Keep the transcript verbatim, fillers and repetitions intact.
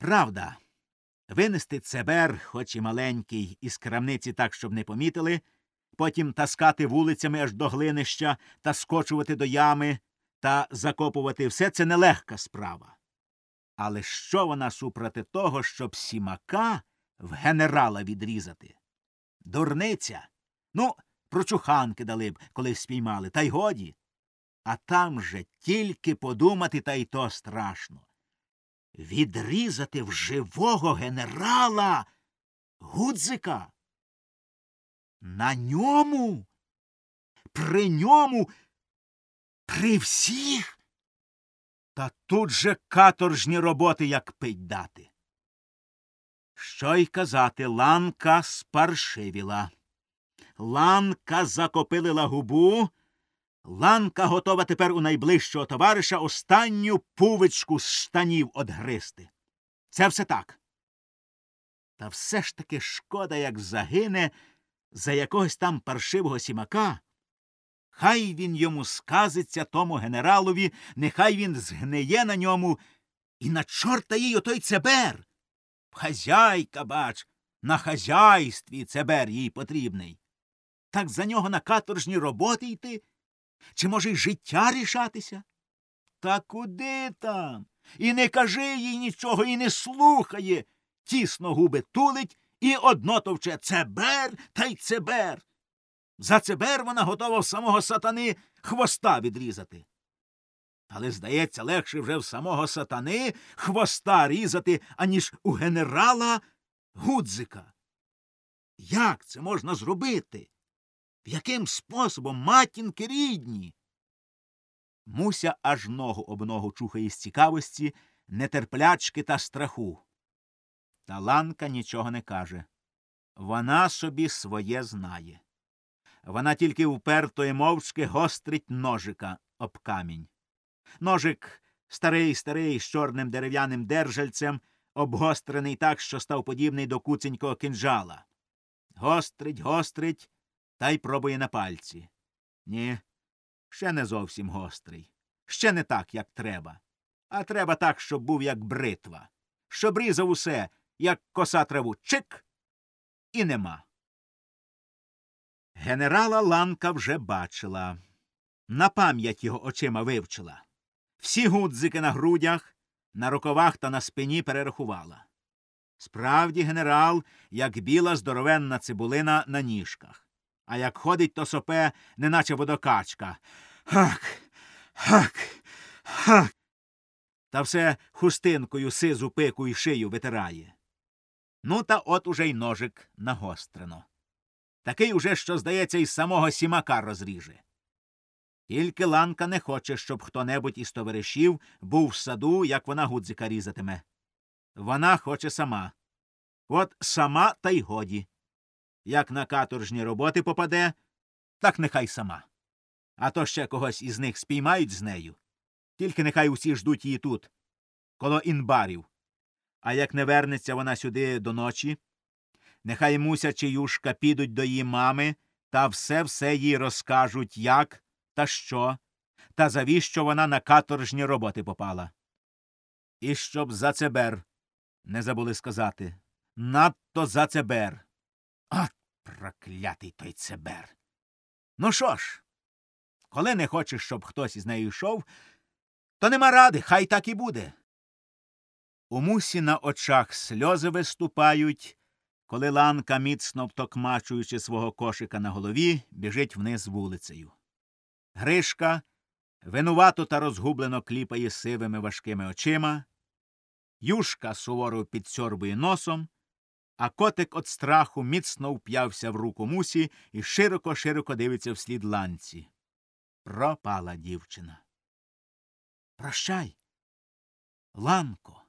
Правда, винести цебер, хоч і маленький, із крамниці так, щоб не помітили, потім таскати вулицями аж до глинища та скочувати до ями та закопувати – все це нелегка справа. Але що вона супроти того, щоб сімака в генерала відрізати? Дурниця. Ну, прочуханки дали б, коли спіймали, та й годі. А там же тільки подумати, та й то страшно. Відрізати в живого генерала Гудзика. На ньому, при ньому, при всіх. Та тут же каторжні роботи, як пить дати. Що й казати, Ланка спаршивіла. Ланка закопилила губу. Ланка готова тепер у найближчого товариша останню пувичку з штанів одгризти. Це все так. Та все ж таки шкода, як загине за якогось там паршивого сімака. Хай він йому сказиться тому генералові, нехай він згниє на ньому, і на чорта їй отой цебер. Хазяйка, бач, на хазяйстві цебер їй потрібний. Так за нього на каторжні роботи йти? Чи, може, й життя рішатися? Та куди там? І не кажи їй нічого, і не слухає. Тісно губи тулить і одно товче: цебер та й цебер. За цебер вона готова в самого сатани хвоста відрізати. Але, здається, легше вже в самого сатани хвоста різати, аніж у генерала Гудзика. Як це можна зробити? Яким способом, матінки рідні? Муся аж ногу об ногу чухає з цікавості, нетерплячки та страху. Та Ланка нічого не каже. Вона собі своє знає. Вона тільки вперто і мовчки гострить ножика об камінь. Ножик старий-старий, з чорним дерев'яним держальцем, обгострений так, що став подібний до куценького кинджала. Гострить, гострить, та й пробує на пальці. Ні, ще не зовсім гострий. Ще не так, як треба. А треба так, щоб був як бритва. Щоб різав усе, як коса траву. Чик! І нема. Генерала Ланка вже бачила. На пам'ять його очима вивчила. Всі гудзики на грудях, на рукавах та на спині перерахувала. Справді генерал, як біла здоровенна цибулина на ніжках. А як ходить, то сопе, неначе водокачка. Хак, хак, хак. Та все хустинкою сизу пику і шию витирає. Ну, та от уже й ножик нагострено. Такий уже, що, здається, із самого сімака розріже. Тільки Ланка не хоче, щоб хто-небудь із товаришів був в саду, як вона Гудзика різатиме. Вона хоче сама. От сама та й годі. Як на каторжні роботи попаде, так нехай сама. А то ще когось із них спіймають з нею. Тільки нехай усі ждуть її тут, коло інбарів. А як не вернеться вона сюди до ночі, нехай Муся чи Юшка підуть до її мами та все-все їй розкажуть, як та що, та завіщо вона на каторжні роботи попала. І щоб за цебер, не забули сказати, надто за цебер. От проклятий той цебер! Ну що ж, коли не хочеш, щоб хтось із нею йшов, то нема ради, хай так і буде. У Мусі на очах сльози виступають, коли Ланка, міцно втокмачуючи свого кошика на голові, біжить вниз вулицею. Гришка винувато та розгублено кліпає сивими важкими очима, Юшка суворо підсьорбує носом, а котик від страху міцно вп'явся в руку Мусі і широко-широко дивиться вслід Ланці. Пропала дівчина. Прощай, Ланко.